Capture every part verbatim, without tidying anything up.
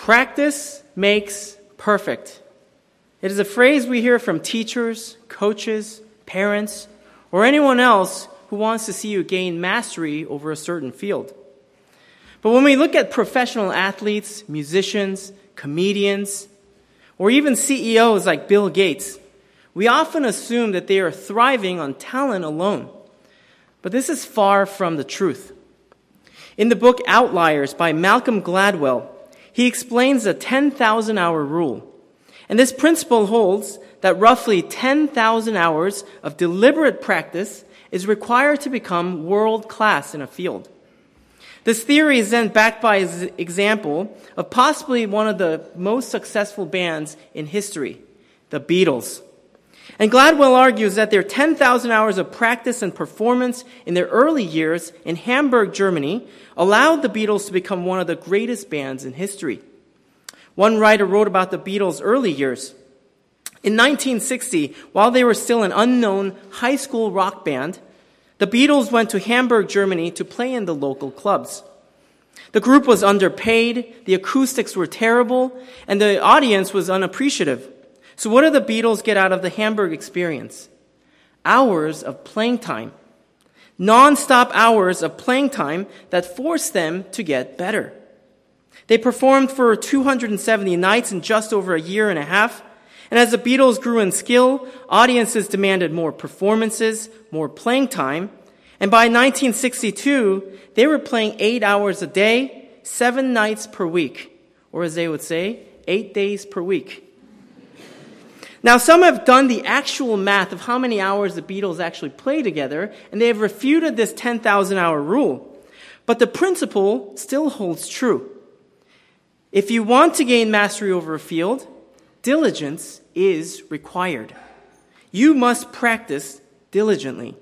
Practice makes perfect. It is a phrase we hear from teachers, coaches, parents, or anyone else who wants to see you gain mastery over a certain field. But when we look at professional athletes, musicians, comedians, or even C E Os like Bill Gates, we often assume that they are thriving on talent alone. But this is far from the truth. In the book Outliers by Malcolm Gladwell, he explains the ten thousand hour rule. And this principle holds that roughly ten thousand hours of deliberate practice is required to become world-class in a field. This theory is then backed by an example of possibly one of the most successful bands in history, the Beatles. And Gladwell argues that their ten thousand hours of practice and performance in their early years in Hamburg, Germany, allowed the Beatles to become one of the greatest bands in history. One writer wrote about the Beatles' early years. In nineteen sixty, while they were still an unknown high school rock band, the Beatles went to Hamburg, Germany to play in the local clubs. The group was underpaid, the acoustics were terrible, and the audience was unappreciative. So what did the Beatles get out of the Hamburg experience? Hours of playing time. Non-stop hours of playing time that forced them to get better. They performed for two hundred seventy nights in just over a year and a half. And as the Beatles grew in skill, audiences demanded more performances, more playing time. And by nineteen sixty-two, they were playing eight hours a day, seven nights per week. Or as they would say, eight days per week. Now, some have done the actual math of how many hours the Beatles actually play together, and they have refuted this ten thousand hour rule. But the principle still holds true. If you want to gain mastery over a field, diligence is required. You must practice diligently.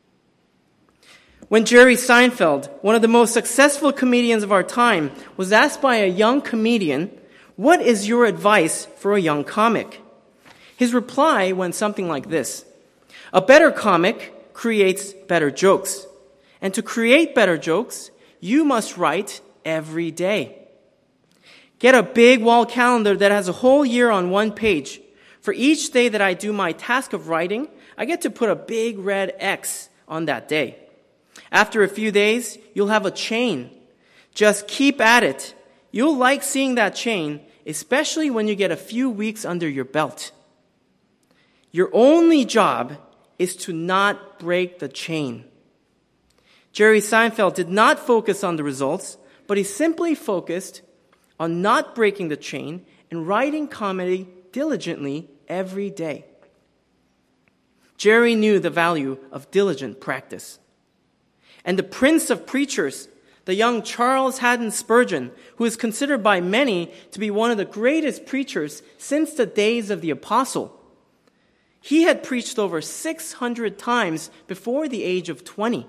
When Jerry Seinfeld, one of the most successful comedians of our time, was asked by a young comedian, "What is your advice for a young comic?" His reply went something like this: "A better comic creates better jokes. And to create better jokes, you must write every day. Get a big wall calendar that has a whole year on one page. For each day that I do my task of writing, I get to put a big red X on that day. After a few days, you'll have a chain. Just keep at it. You'll like seeing that chain, especially when you get a few weeks under your belt. Your only job is to not break the chain." Jerry Seinfeld did not focus on the results, but he simply focused on not breaking the chain and writing comedy diligently every day. Jerry knew the value of diligent practice. And the prince of preachers, the young Charles Haddon Spurgeon, who is considered by many to be one of the greatest preachers since the days of the apostle, he had preached over six hundred times before the age of twenty.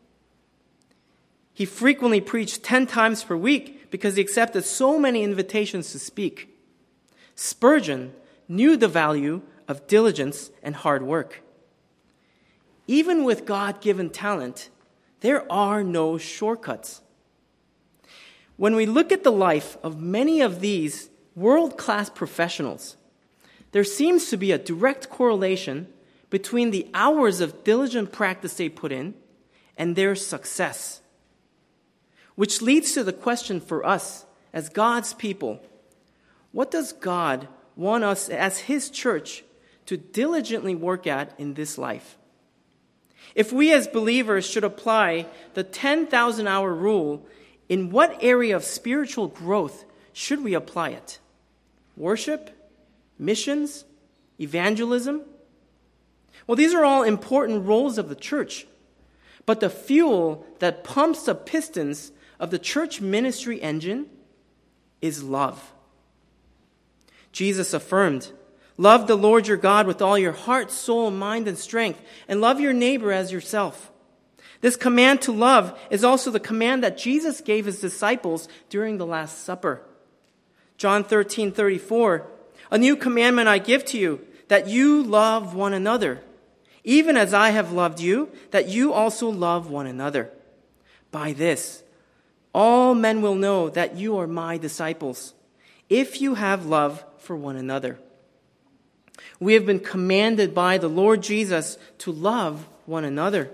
He frequently preached ten times per week because he accepted so many invitations to speak. Spurgeon knew the value of diligence and hard work. Even with God-given talent, there are no shortcuts. When we look at the life of many of these world-class professionals, there seems to be a direct correlation between the hours of diligent practice they put in and their success. Which leads to the question for us as God's people: what does God want us as His church to diligently work at in this life? If we as believers should apply the ten thousand hour rule, in what area of spiritual growth should we apply it? Worship? Missions? Evangelism? Well, these are all important roles of the church. But the fuel that pumps the pistons of the church ministry engine is love. Jesus affirmed, "Love the Lord your God with all your heart, soul, mind, and strength, and love your neighbor as yourself." This command to love is also the command that Jesus gave his disciples during the Last Supper. John thirteen thirty-four, "A new commandment I give to you, that you love one another, even as I have loved you, that you also love one another. By this, all men will know that you are my disciples, if you have love for one another. We have been commanded by the Lord Jesus to love one another.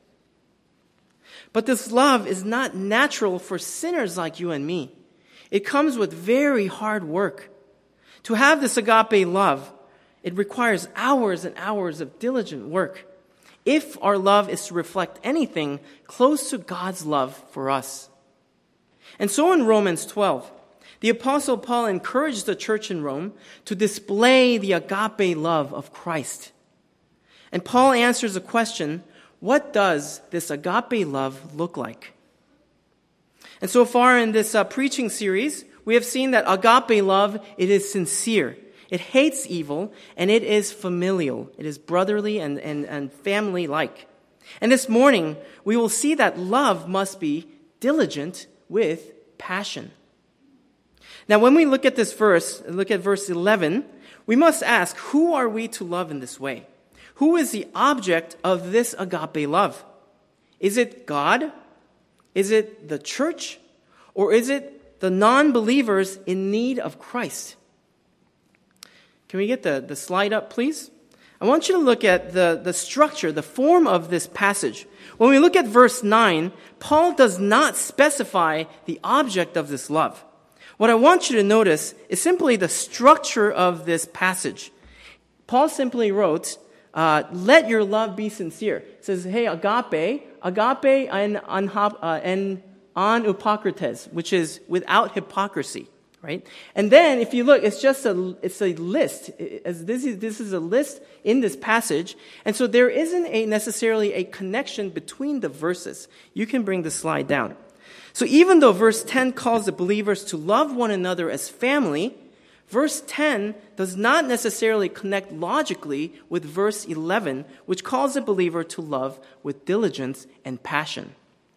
But this love is not natural for sinners like you and me. It comes with very hard work. To have this agape love, it requires hours and hours of diligent work, if our love is to reflect anything close to God's love for us. And so in Romans twelve, the Apostle Paul encouraged the church in Rome to display the agape love of Christ. And Paul answers the question, what does this agape love look like? And so far in this uh, preaching series, we have seen that agape love, it is sincere. It hates evil, and it is familial. It is brotherly and, and, and family-like. And this morning, we will see that love must be diligent with passion. Now, when we look at this verse, look at verse eleven, we must ask, who are we to love in this way? Who is the object of this agape love? Is it God? Is it the church? Or is it the non-believers in need of Christ? Can we get the, the slide up, please? I want you to look at the, the structure, the form of this passage. When we look at verse nine, Paul does not specify the object of this love. What I want you to notice is simply the structure of this passage. Paul simply wrote, uh, let your love be sincere. It says, hey, agape, agape and, uh, and anupokrites, which is without hypocrisy. Right? And then, if you look, it's just a, it's a list. As this is, this is a list in this passage. And so there isn't a necessarily a connection between the verses. You can bring the slide down. So even though verse ten calls the believers to love one another as family, verse ten does not necessarily connect logically with verse eleven, which calls the believer to love with diligence and passion.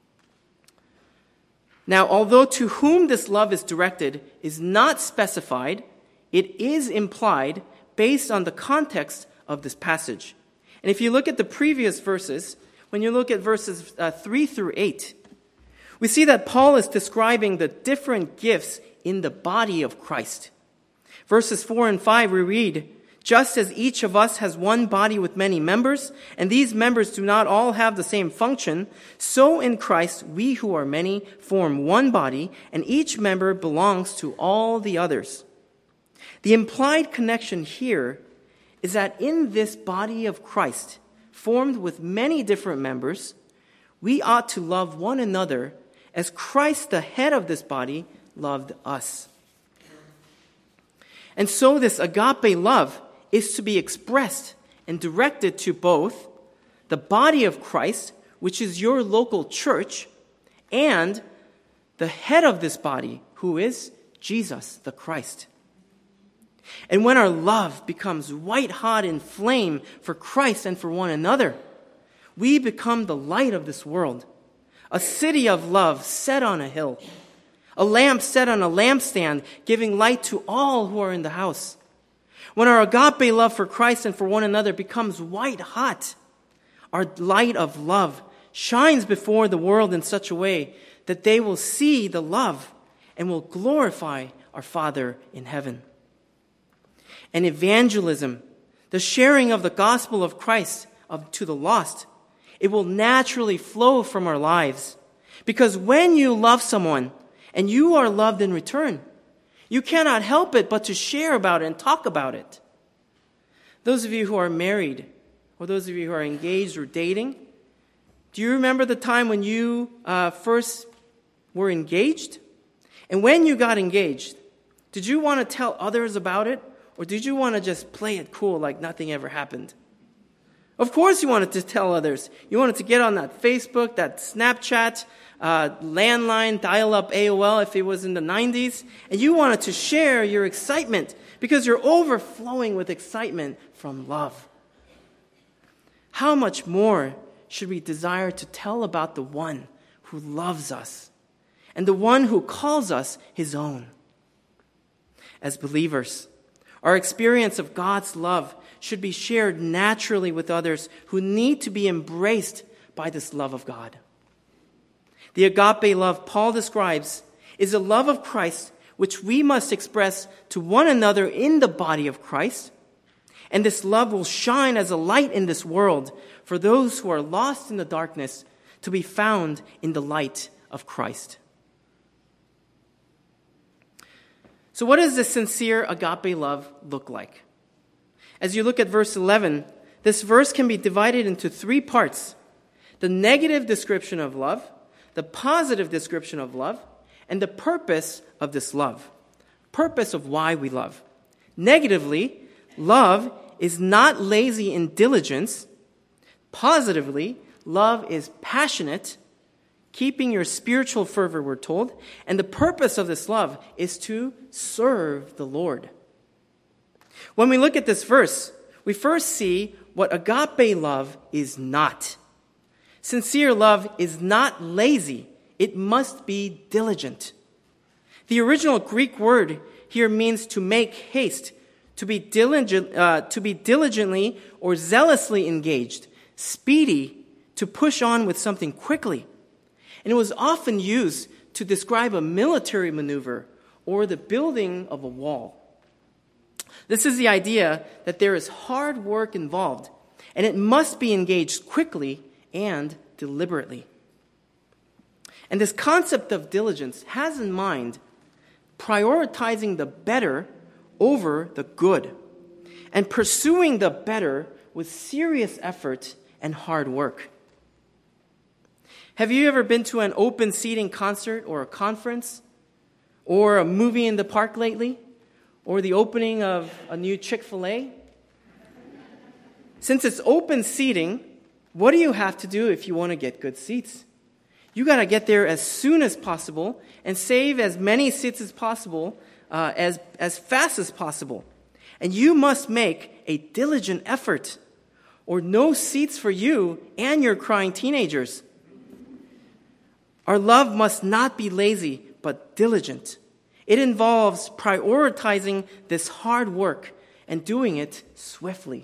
Now, although to whom this love is directed is not specified, it is implied based on the context of this passage. And if you look at the previous verses, when you look at verses uh, three through eight, we see that Paul is describing the different gifts in the body of Christ. Verses four and five, we read, just as each of us has one body with many members, and these members do not all have the same function, so in Christ we who are many form one body, and each member belongs to all the others. The implied connection here is that in this body of Christ, formed with many different members, we ought to love one another as Christ, the head of this body, loved us. And so this agape love is to be expressed and directed to both the body of Christ, which is your local church, and the head of this body, who is Jesus, the Christ. And when our love becomes white hot in flame for Christ and for one another, we become the light of this world, a city of love set on a hill, a lamp set on a lampstand, giving light to all who are in the house. When our agape love for Christ and for one another becomes white hot, our light of love shines before the world in such a way that they will see the love and will glorify our Father in heaven. And evangelism, the sharing of the gospel of Christ of, to the lost, it will naturally flow from our lives. Because when you love someone and you are loved in return, you cannot help it but to share about it and talk about it. Those of you who are married, or those of you who are engaged or dating, do you remember the time when you uh, first were engaged? And when you got engaged, did you want to tell others about it? Or did you want to just play it cool like nothing ever happened? Of course you wanted to tell others. You wanted to get on that Facebook, that Snapchat, uh, landline, dial-up A O L if it was in the nineties. And you wanted to share your excitement because you're overflowing with excitement from love. How much more should we desire to tell about the one who loves us and the one who calls us his own? As believers, our experience of God's love should be shared naturally with others who need to be embraced by this love of God. The agape love Paul describes is a love of Christ which we must express to one another in the body of Christ. And this love will shine as a light in this world for those who are lost in the darkness to be found in the light of Christ. So what does this sincere agape love look like? As you look at verse eleven, this verse can be divided into three parts: the negative description of love, the positive description of love, and the purpose of this love. Purpose of why we love. Negatively, love is not lazy in diligence. Positively, love is passionate, keeping your spiritual fervor, we're told. And the purpose of this love is to serve the Lord. When we look at this verse, we first see what agape love is not. Sincere love is not lazy. It must be diligent. The original Greek word here means to make haste, to be diligent, uh, to be diligently or zealously engaged, speedy, to push on with something quickly. And it was often used to describe a military maneuver or the building of a wall. This is the idea that there is hard work involved, and it must be engaged quickly and deliberately. And this concept of diligence has in mind prioritizing the better over the good, and pursuing the better with serious effort and hard work. Have you ever been to an open seating concert or a conference or a movie in the park lately, or the opening of a new Chick-fil-A? Since it's open seating, what do you have to do if you want to get good seats? You got to get there as soon as possible and save as many seats as possible, uh, as, as fast as possible. And you must make a diligent effort, or no seats for you and your crying teenagers. Our love must not be lazy, but diligent. It involves prioritizing this hard work and doing it swiftly.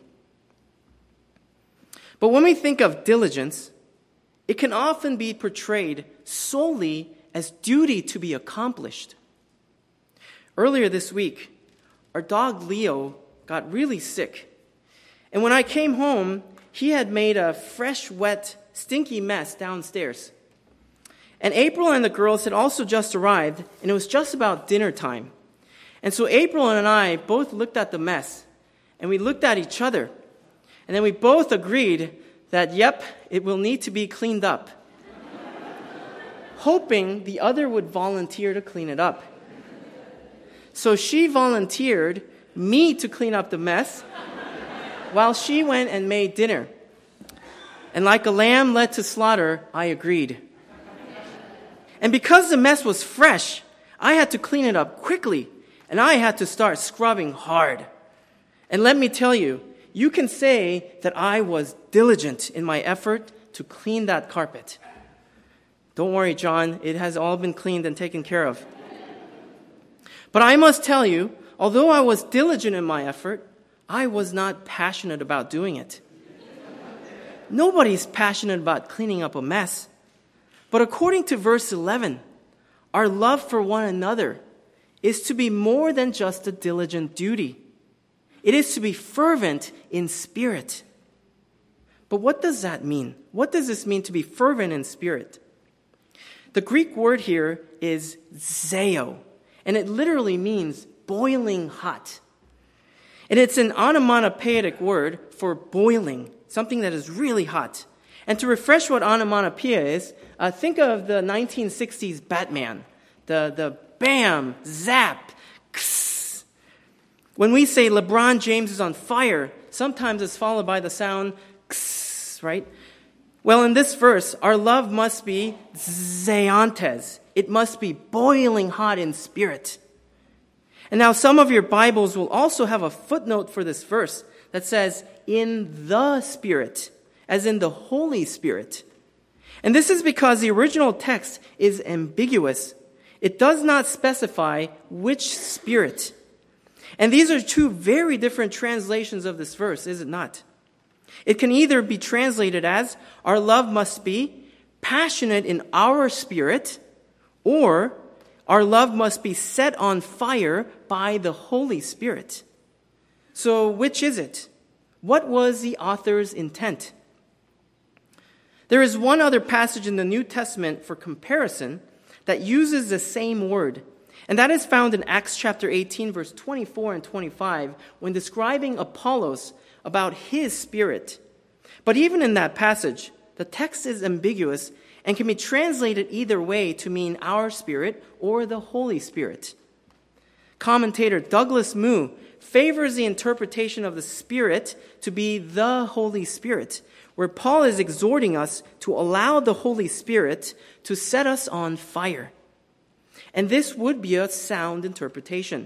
But when we think of diligence, it can often be portrayed solely as duty to be accomplished. Earlier this week, our dog Leo got really sick. And when I came home, he had made a fresh, wet, stinky mess downstairs. And April and the girls had also just arrived, and it was just about dinner time. And so April and I both looked at the mess, and we looked at each other. And then we both agreed that, yep, it will need to be cleaned up, hoping the other would volunteer to clean it up. So she volunteered me to clean up the mess while she went and made dinner. And like a lamb led to slaughter, I agreed. And because the mess was fresh, I had to clean it up quickly, and I had to start scrubbing hard. And let me tell you, you can say that I was diligent in my effort to clean that carpet. Don't worry, John, it has all been cleaned and taken care of. But I must tell you, although I was diligent in my effort, I was not passionate about doing it. Nobody's passionate about cleaning up a mess. But according to verse eleven, our love for one another is to be more than just a diligent duty. It is to be fervent in spirit. But what does that mean? What does this mean to be fervent in spirit? The Greek word here is zeo, and it literally means boiling hot. And it's an onomatopoeic word for boiling, something that is really hot. And to refresh what onomatopoeia is, uh, think of the nineteen sixties Batman. The, the bam, zap, kss. When we say LeBron James is on fire, sometimes it's followed by the sound kss, right? Well, in this verse, our love must be zeantes. It must be boiling hot in spirit. And now some of your Bibles will also have a footnote for this verse that says, in the Spirit, as in the Holy Spirit. And this is because the original text is ambiguous. It does not specify which Spirit. And these are two very different translations of this verse, is it not? It can either be translated as, our love must be passionate in our spirit, or our love must be set on fire by the Holy Spirit. So which is it? What was the author's intent? There is one other passage in the New Testament for comparison that uses the same word, and that is found in Acts chapter eighteen, verse twenty-four and twenty-five, when describing Apollos about his spirit. But even in that passage, the text is ambiguous and can be translated either way to mean our spirit or the Holy Spirit. Commentator Douglas Moo favors the interpretation of the Spirit to be the Holy Spirit, where Paul is exhorting us to allow the Holy Spirit to set us on fire. And this would be a sound interpretation.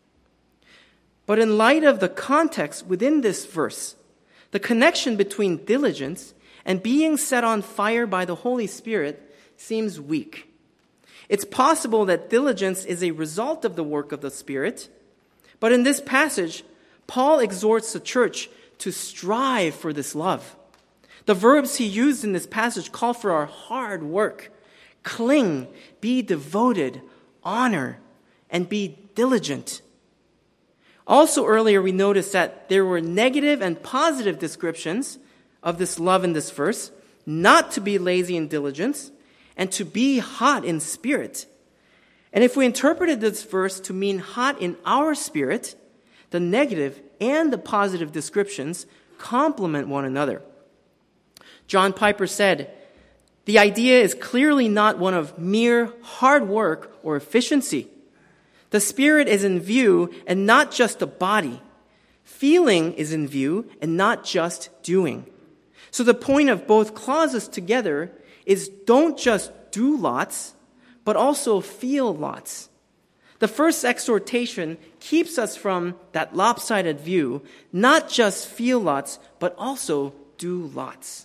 But in light of the context within this verse, the connection between diligence and being set on fire by the Holy Spirit seems weak. It's possible that diligence is a result of the work of the Spirit, but in this passage, Paul exhorts the church to strive for this love. The verbs he used in this passage call for our hard work, cling, be devoted, honor, and be diligent. Also earlier we noticed that there were negative and positive descriptions of this love in this verse, not to be lazy in diligence, and to be hot in spirit. And if we interpreted this verse to mean hot in our spirit, the negative and the positive descriptions complement one another. John Piper said, "The idea is clearly not one of mere hard work or efficiency. The spirit is in view and not just the body. Feeling is in view and not just doing." So the point of both clauses together is don't just do lots, but also feel lots. The first exhortation keeps us from that lopsided view, not just feel lots, but also do lots.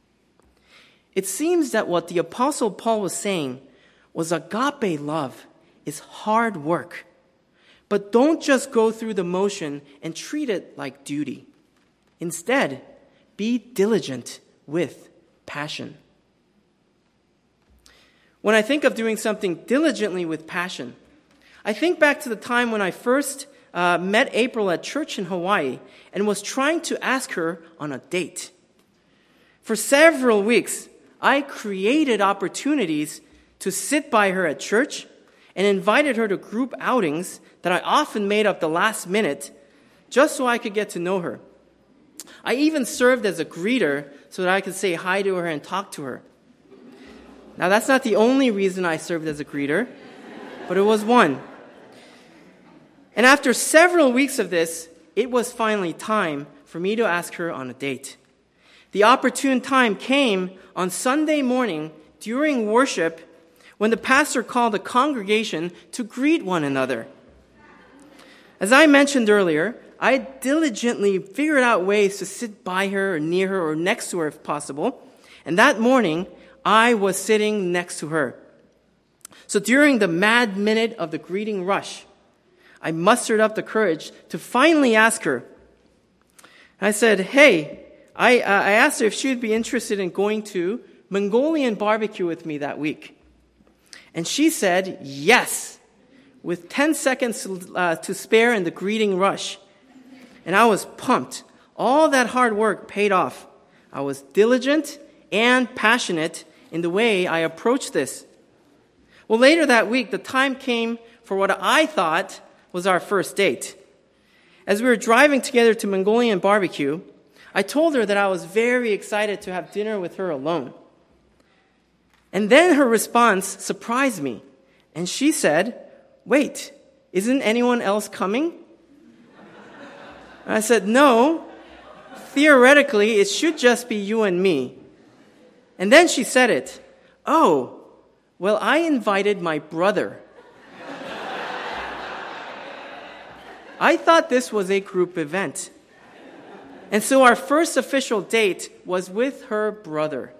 It seems that what the Apostle Paul was saying was agape love is hard work. But don't just go through the motion and treat it like duty. Instead, be diligent with passion. When I think of doing something diligently with passion, I think back to the time when I first uh, met April at church in Hawaii and was trying to ask her on a date. For several weeks, I created opportunities to sit by her at church and invited her to group outings that I often made up the last minute just so I could get to know her. I even served as a greeter so that I could say hi to her and talk to her. Now, that's not the only reason I served as a greeter, but it was one. And after several weeks of this, it was finally time for me to ask her on a date. The opportune time came on Sunday morning during worship when the pastor called the congregation to greet one another. As I mentioned earlier, I diligently figured out ways to sit by her or near her or next to her if possible. And that morning, I was sitting next to her. So during the mad minute of the greeting rush, I mustered up the courage to finally ask her. I said, hey, I, uh, I asked her if she would be interested in going to Mongolian barbecue with me that week. And she said, yes, with ten seconds uh, to spare in the greeting rush. And I was pumped. All that hard work paid off. I was diligent and passionate in the way I approached this. Well, later that week, the time came for what I thought was our first date. As we were driving together to Mongolian barbecue, I told her that I was very excited to have dinner with her alone. And then her response surprised me. And she said, wait, isn't anyone else coming? I said, no, theoretically, it should just be you and me. And then she said it. Oh, well, I invited my brother. I thought this was a group event. And so our first official date was with her brother.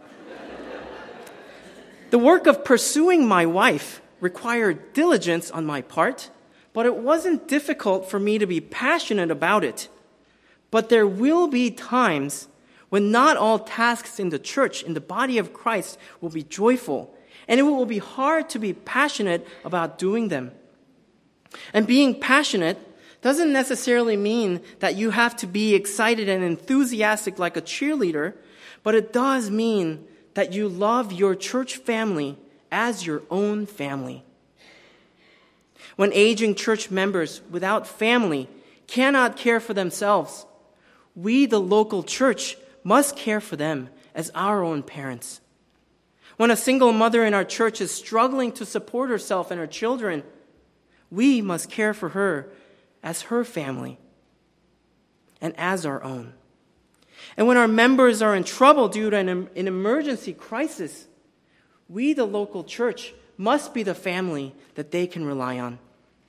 The work of pursuing my wife required diligence on my part, but it wasn't difficult for me to be passionate about it. But there will be times when not all tasks in the church, in the body of Christ, will be joyful, and it will be hard to be passionate about doing them. And being passionate doesn't necessarily mean that you have to be excited and enthusiastic like a cheerleader, but it does mean that you love your church family as your own family. When aging church members without family cannot care for themselves, we, the local church, must care for them as our own parents. When a single mother in our church is struggling to support herself and her children, we must care for her as her family and as our own. And when our members are in trouble due to an, an emergency crisis, we, the local church, must be the family that they can rely on.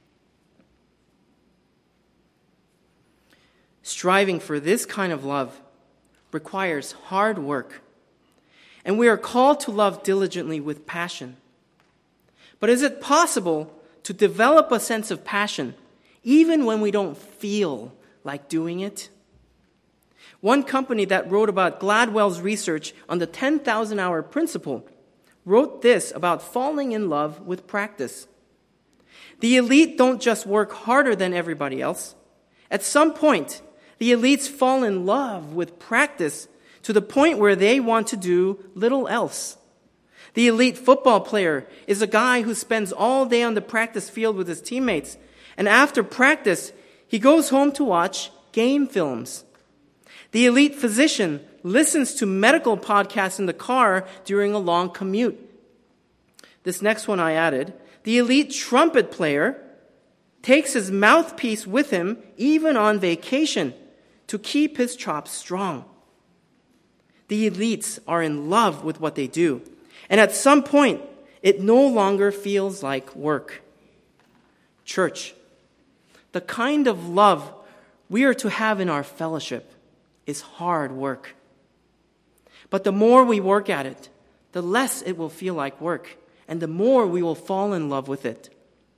Striving for this kind of love requires hard work, and we are called to love diligently with passion. But is it possible to develop a sense of passion even when we don't feel like doing it? One company that wrote about Gladwell's research on the ten thousand hour principle wrote this about falling in love with practice. The elite don't just work harder than everybody else. At some point, the elites fall in love with practice to the point where they want to do little else. The elite football player is a guy who spends all day on the practice field with his teammates, and after practice, he goes home to watch game films. The elite physician listens to medical podcasts in the car during a long commute. This next one I added. The elite trumpet player takes his mouthpiece with him even on vacation to keep his chops strong. The elites are in love with what they do, and at some point, it no longer feels like work. Church, the kind of love we are to have in our fellowship is hard work. But the more we work at it, the less it will feel like work, and the more we will fall in love with it.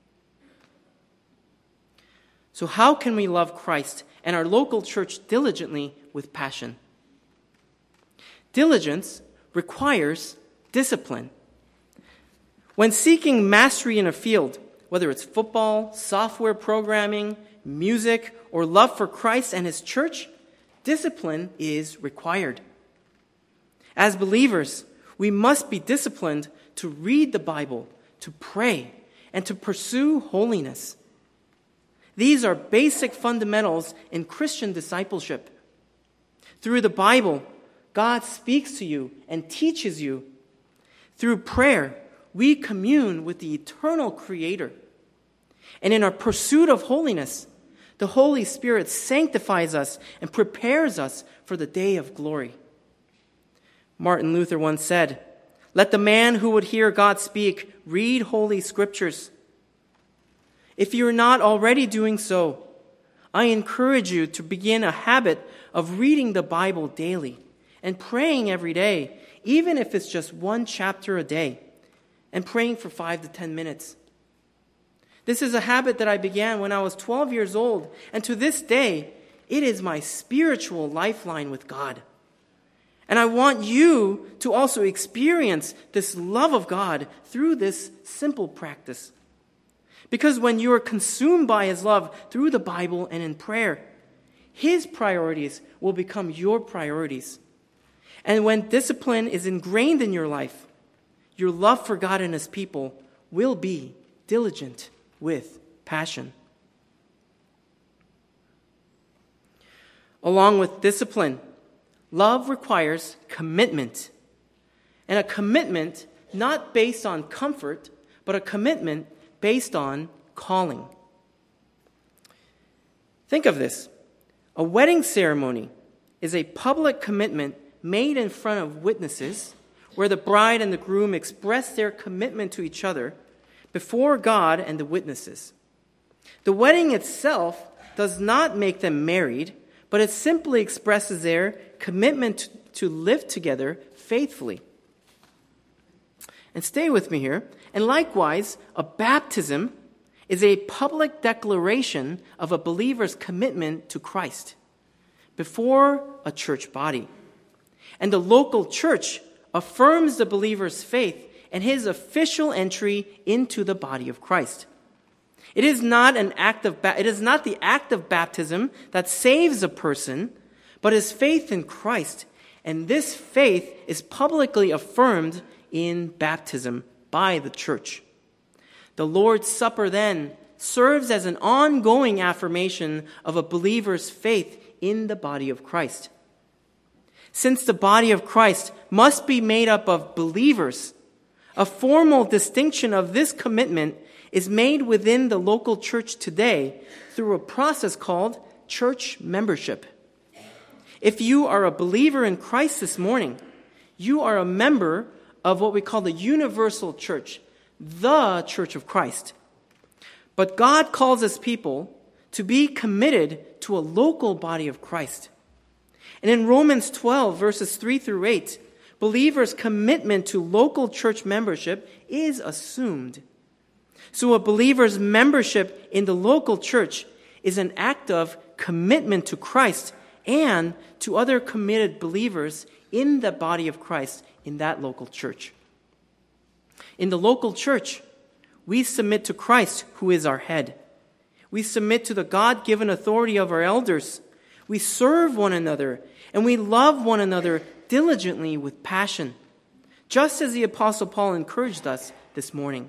So how can we love Christ and our local church diligently with passion? Diligence requires discipline. When seeking mastery in a field, whether it's football, software programming, music, or love for Christ and His church, discipline is required. As believers, we must be disciplined to read the Bible, to pray, and to pursue holiness. These are basic fundamentals in Christian discipleship. Through the Bible, God speaks to you and teaches you. Through prayer, we commune with the eternal Creator. And in our pursuit of holiness, the Holy Spirit sanctifies us and prepares us for the day of glory. Martin Luther once said, "Let the man who would hear God speak read Holy Scriptures." If you are not already doing so, I encourage you to begin a habit of reading the Bible daily and praying every day, even if it's just one chapter a day, and praying for five to ten minutes. This is a habit that I began when I was twelve years old, and to this day, it is my spiritual lifeline with God. And I want you to also experience this love of God through this simple practice. Because when you are consumed by His love through the Bible and in prayer, His priorities will become your priorities. And when discipline is ingrained in your life, your love for God and His people will be diligent with passion. Along with discipline, love requires commitment. And a commitment not based on comfort, but a commitment based on calling. Think of this. A wedding ceremony is a public commitment made in front of witnesses where the bride and the groom express their commitment to each other before God and the witnesses. The wedding itself does not make them married, but it simply expresses their commitment to live together faithfully. And stay with me here. And likewise, a baptism is a public declaration of a believer's commitment to Christ before a church body. And the local church affirms the believer's faith and his official entry into the body of Christ. It is not an act of ba- it is not the act of baptism that saves a person, but his faith in Christ. And this faith is publicly affirmed in baptism by the church. The Lord's Supper then serves as an ongoing affirmation of a believer's faith in the body of Christ. Since the body of Christ must be made up of believers, a formal distinction of this commitment is made within the local church today through a process called church membership. If you are a believer in Christ this morning, you are a member of what we call the universal church, the church of Christ. But God calls his people to be committed to a local body of Christ. And in Romans twelve, verses three through eight, believers' commitment to local church membership is assumed. So a believer's membership in the local church is an act of commitment to Christ and to other committed believers in the body of Christ in that local church. In the local church, we submit to Christ, who is our head. We submit to the God-given authority of our elders. We serve one another, and we love one another diligently with passion, just as the Apostle Paul encouraged us this morning.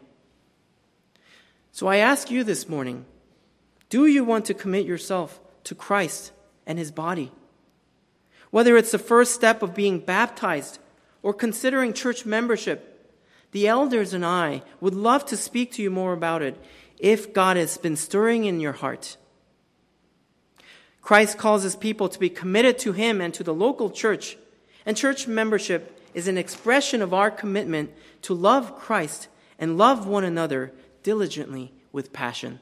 So I ask you this morning, do you want to commit yourself to Christ and his body? Whether it's the first step of being baptized or considering church membership, the elders and I would love to speak to you more about it if God has been stirring in your heart. Christ calls his people to be committed to him and to the local church, and church membership is an expression of our commitment to love Christ and love one another diligently with passion.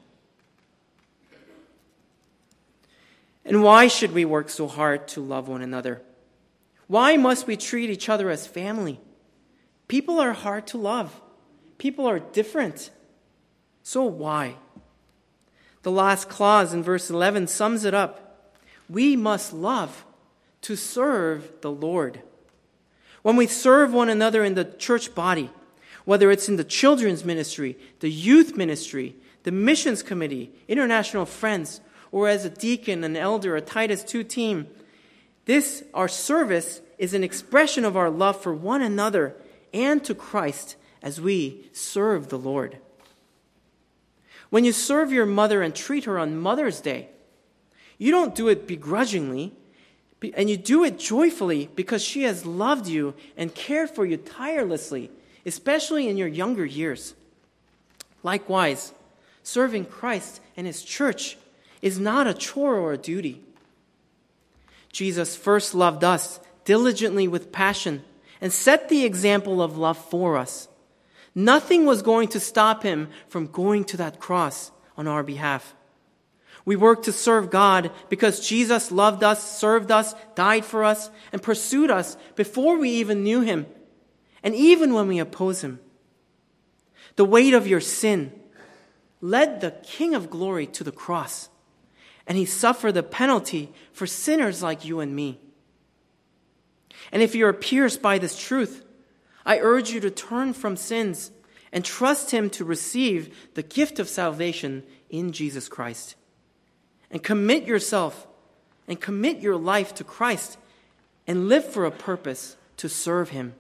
And why should we work so hard to love one another? Why must we treat each other as family? People are hard to love. People are different. So why? The last clause in verse eleven sums it up. We must love to serve the Lord. When we serve one another in the church body, whether it's in the children's ministry, the youth ministry, the missions committee, international friends, or as a deacon, an elder, a Titus two team, this, our service, is an expression of our love for one another and to Christ as we serve the Lord. When you serve your mother and treat her on Mother's Day, you don't do it begrudgingly, and you do it joyfully because she has loved you and cared for you tirelessly, especially in your younger years. Likewise, serving Christ and his church is not a chore or a duty. Jesus first loved us diligently with passion and set the example of love for us. Nothing was going to stop him from going to that cross on our behalf. We work to serve God because Jesus loved us, served us, died for us, and pursued us before we even knew him, and even when we oppose him. The weight of your sin led the King of Glory to the cross, and he suffered the penalty for sinners like you and me. And if you are pierced by this truth, I urge you to turn from sins and trust him to receive the gift of salvation in Jesus Christ. And commit yourself and commit your life to Christ and live for a purpose to serve him.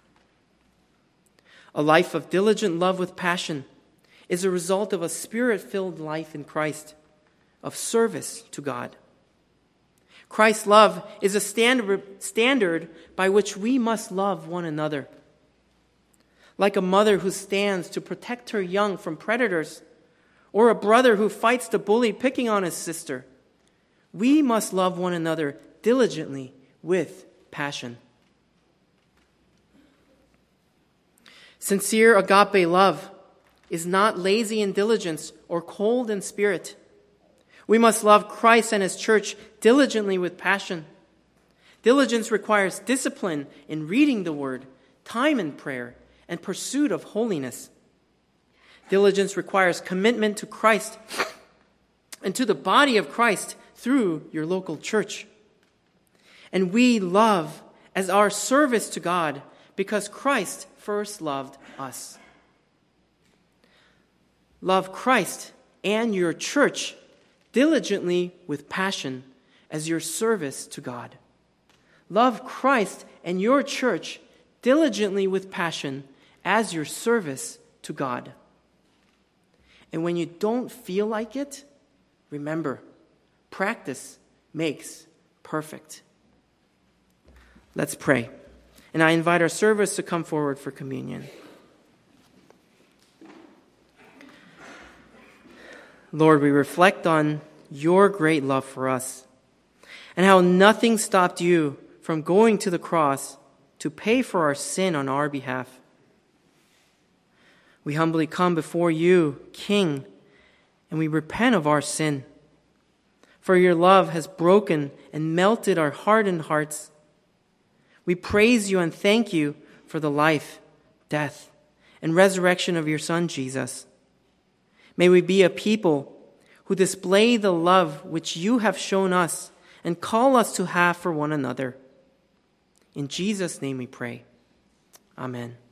A life of diligent love with passion is a result of a spirit-filled life in Christ, of service to God. Christ's love is a standard, standard by which we must love one another. Like a mother who stands to protect her young from predators, or a brother who fights the bully picking on his sister, we must love one another diligently with passion. Sincere agape love is not lazy in diligence or cold in spirit. We must love Christ and his church diligently with passion. Diligence requires discipline in reading the word, time in prayer, and pursuit of holiness. Diligence requires commitment to Christ and to the body of Christ through your local church. And we love as our service to God because Christ first loved us. Love Christ and your church diligently with passion as your service to God. Love Christ and your church diligently with passion as your service to God. And when you don't feel like it, remember, practice makes perfect. Let's pray. And I invite our servers to come forward for communion. Lord, we reflect on your great love for us and how nothing stopped you from going to the cross to pay for our sin on our behalf. We humbly come before you, King, and we repent of our sin. For your love has broken and melted our hardened hearts. We praise you and thank you for the life, death, and resurrection of your Son, Jesus. May we be a people who display the love which you have shown us and call us to have for one another. In Jesus' name we pray. Amen.